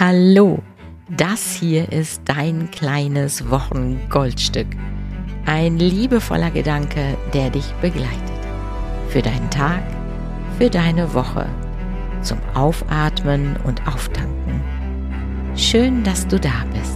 Hallo, das hier ist dein kleines Wochengoldstück. Ein liebevoller Gedanke, der dich begleitet. Für deinen Tag, für deine Woche, zum Aufatmen und Auftanken. Schön, dass du da bist.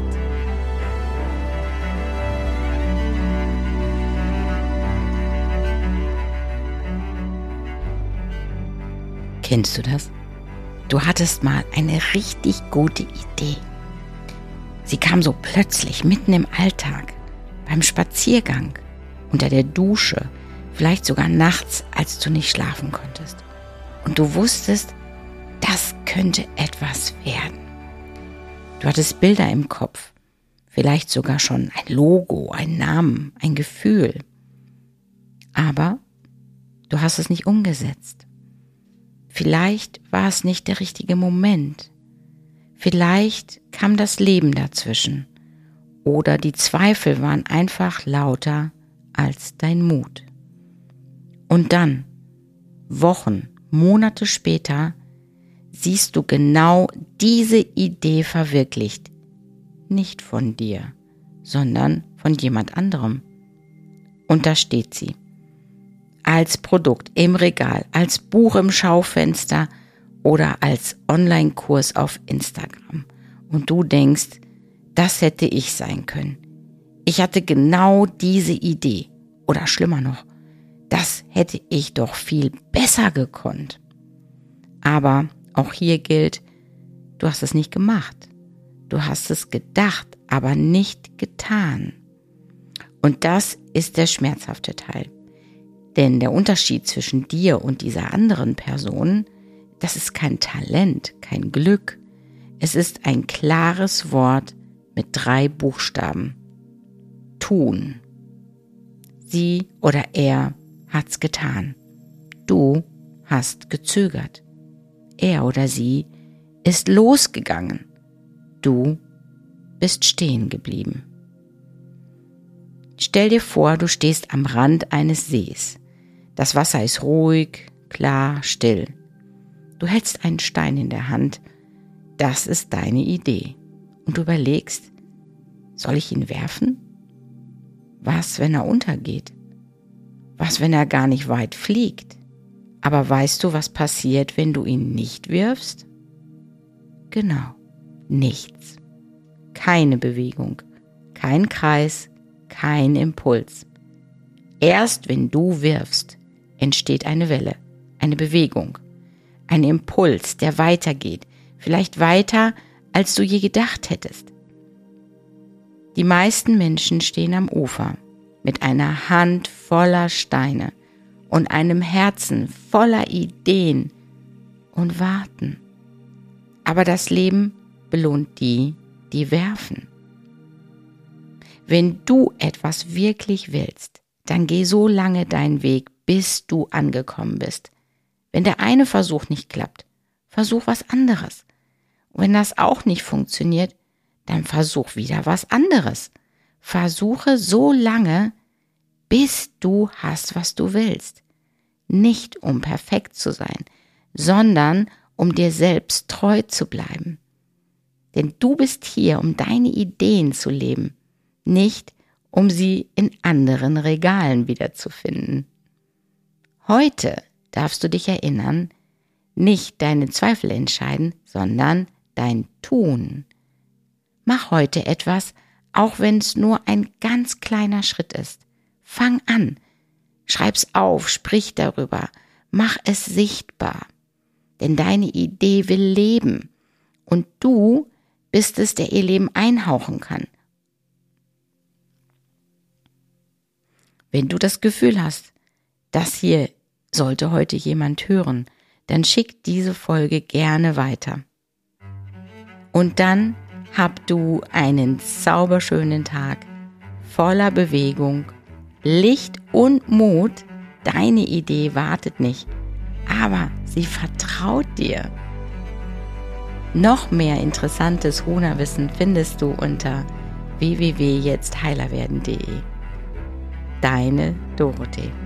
Kennst du das? Du hattest mal eine richtig gute Idee. Sie kam so plötzlich mitten im Alltag, beim Spaziergang, unter der Dusche, vielleicht sogar nachts, als du nicht schlafen konntest. Und du wusstest, das könnte etwas werden. Du hattest Bilder im Kopf, vielleicht sogar schon ein Logo, einen Namen, ein Gefühl. Aber du hast es nicht umgesetzt. Vielleicht war es nicht der richtige Moment. Vielleicht kam das Leben dazwischen. Oder die Zweifel waren einfach lauter als dein Mut. Und dann, Wochen, Monate später, siehst du genau diese Idee verwirklicht. Nicht von dir, sondern von jemand anderem. Und da steht sie. Als Produkt im Regal, als Buch im Schaufenster oder als Online-Kurs auf Instagram. Und du denkst, das hätte ich sein können. Ich hatte genau diese Idee. Oder schlimmer noch, das hätte ich doch viel besser gekonnt. Aber auch hier gilt, du hast es nicht gemacht. Du hast es gedacht, aber nicht getan. Und das ist der schmerzhafte Teil. Denn der Unterschied zwischen dir und dieser anderen Person, das ist kein Talent, kein Glück. Es ist ein klares Wort mit 3 Buchstaben. Tun. Sie oder er hat's getan. Du hast gezögert. Er oder sie ist losgegangen. Du bist stehen geblieben. Stell dir vor, du stehst am Rand eines Sees. Das Wasser ist ruhig, klar, still. Du hältst einen Stein in der Hand. Das ist deine Idee. Und du überlegst, soll ich ihn werfen? Was, wenn er untergeht? Was, wenn er gar nicht weit fliegt? Aber weißt du, was passiert, wenn du ihn nicht wirfst? Genau, nichts. Keine Bewegung, kein Kreis, kein Impuls. Erst wenn du wirfst, entsteht eine Welle, eine Bewegung, ein Impuls, der weitergeht, vielleicht weiter, als du je gedacht hättest. Die meisten Menschen stehen am Ufer mit einer Hand voller Steine und einem Herzen voller Ideen und warten. Aber das Leben belohnt die, die werfen. Wenn du etwas wirklich willst, dann geh so lange deinen Weg, bis du angekommen bist. Wenn der eine Versuch nicht klappt, versuch was anderes. Und wenn das auch nicht funktioniert, dann versuch wieder was anderes. Versuche so lange, bis du hast, was du willst. Nicht um perfekt zu sein, sondern um dir selbst treu zu bleiben. Denn du bist hier, um deine Ideen zu leben, nicht um sie in anderen Regalen wiederzufinden. Heute darfst du dich erinnern, nicht deine Zweifel entscheiden, sondern dein Tun. Mach heute etwas, auch wenn es nur ein ganz kleiner Schritt ist. Fang an, schreib's auf, sprich darüber, mach es sichtbar. Denn deine Idee will leben und du bist es, der ihr Leben einhauchen kann. Wenn du das Gefühl hast, das hier sollte heute jemand hören, dann schick diese Folge gerne weiter. Und dann hab du einen zauberschönen Tag voller Bewegung, Licht und Mut. Deine Idee wartet nicht, aber sie vertraut dir. Noch mehr interessantes Huna-Wissen findest du unter www.jetztheilerwerden.de. Deine Dorothee.